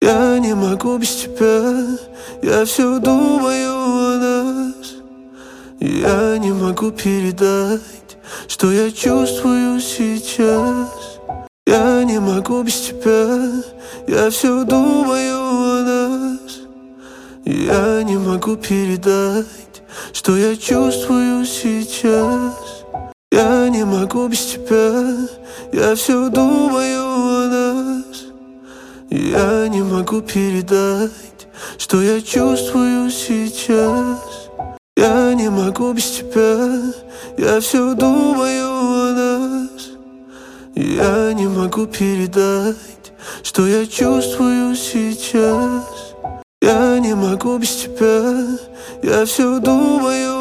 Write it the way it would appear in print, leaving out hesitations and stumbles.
Я не могу без тебя, я все думаю о нас. Я не могу передать, что я чувствую сейчас. Я не могу без тебя, я все думаю о нас. Я не могу передать, что я чувствую сейчас. Я не могу без тебя, я все думаю о нас. Я не могу передать, что я чувствую сейчас. Я не могу без тебя, я все думаю о нас. Я не могу передать, что я чувствую сейчас. Я не могу без тебя, я все думаю